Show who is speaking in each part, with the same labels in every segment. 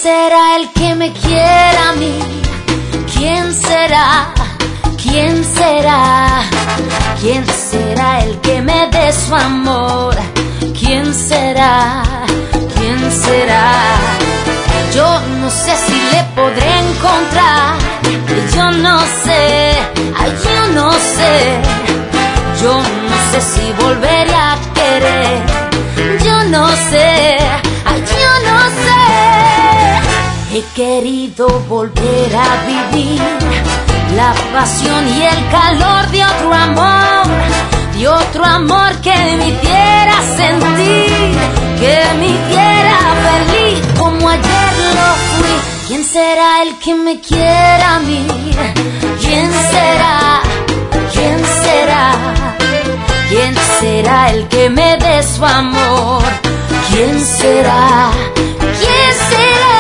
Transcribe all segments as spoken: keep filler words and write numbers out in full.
Speaker 1: será el que me quiera a mí? ¿Quién será? ¿Quién será? ¿Quién será el que me dé su amor? ¿Quién será? ¿Quién será? Yo no sé si le podré encontrar. Yo no sé, ay, yo no sé. Yo no sé si volveré a querer. Yo no sé, ay, yo no sé. He querido volver a vivir la pasión y el calor de otro amor, de otro amor que me hiciera sentir, que me hiciera feliz como ayer lo fui. ¿Quién será el que me quiera a mí? ¿Quién será? ¿Quién será? ¿Quién será el que me dé su amor? ¿Quién será? ¿Quién será?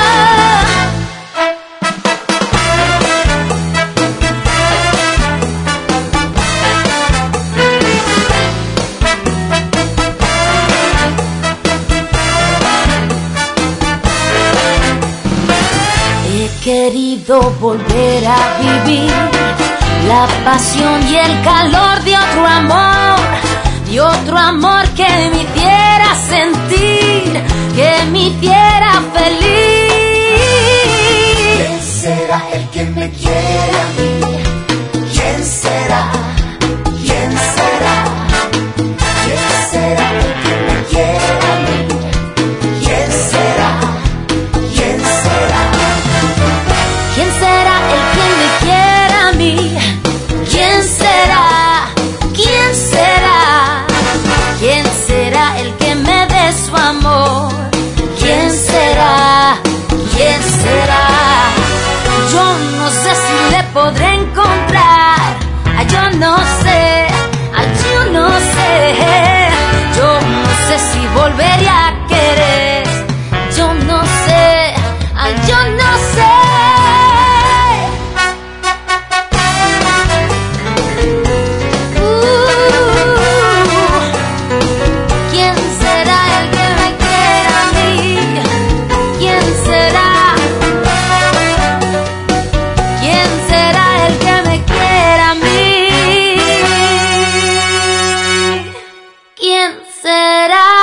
Speaker 1: He querido volver a vivir la pasión y el calor de otro amor, de otro amor que me hiciera sentir, que me hiciera feliz.
Speaker 2: ¿Quién será el que me quiere a mí? ¿Quién será? ¿Quién será? ¿Quién será el que me quiere a mí? ¿Quién será? ¿Quién será?
Speaker 1: ¿Quién será el que me quiera a mí? ¿Quién será? ¿Quién será? ¿Quién será el que me dé su amor? ¿Quién será? ¿Quién será? Yo no sé si le podré encontrar. Ay, yo no sé. Ay, yo no sé. Yo no sé si volveré a querer. Yo no sé. Ay, yo no sé. ¿Quién será?